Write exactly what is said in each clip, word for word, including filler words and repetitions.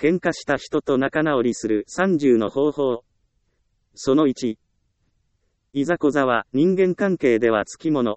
喧嘩した人と仲直りするさんじゅうの方法。そのいち。いざこざは人間関係ではつきもの。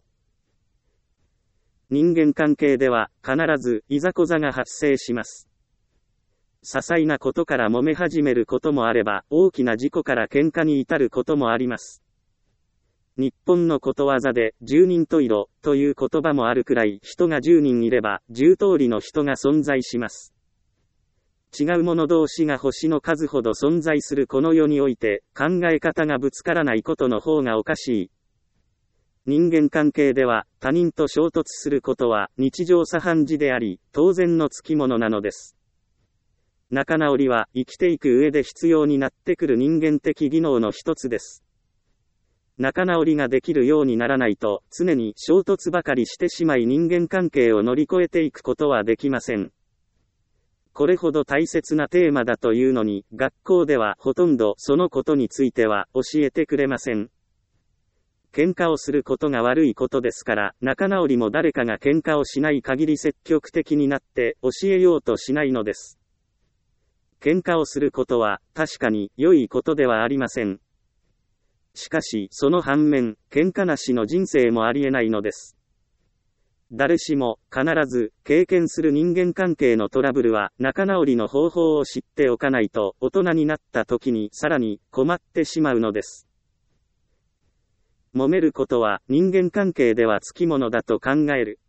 人間関係では必ずいざこざが発生します。些細なことから揉め始めることもあれば、大きな事故から喧嘩に至ることもあります。日本のことわざで、十人十色という言葉もあるくらい、人がじゅうにんいれば、じゅう通りの人が存在します。違う者同士が星の数ほど存在するこの世において、考え方がぶつからないことの方がおかしい。人間関係では、他人と衝突することは日常茶飯事であり、当然のつきものなのです。仲直りは生きていく上で必要になってくる人間的技能の一つです。仲直りができるようにならないと、常に衝突ばかりしてしまい人間関係を乗り越えていくことはできません。これほど大切なテーマだというのに、学校ではほとんどそのことについては教えてくれません。喧嘩をすることが悪いことですから、仲直りも誰かが喧嘩をしない限り積極的になって教えようとしないのです。喧嘩をすることは確かに良いことではありません。しかし、その反面、喧嘩なしの人生もありえないのです。誰しも必ず経験する人間関係のトラブルは仲直りの方法を知っておかないと大人になった時にさらに困ってしまうのです。揉めることは人間関係ではつきものだと考える。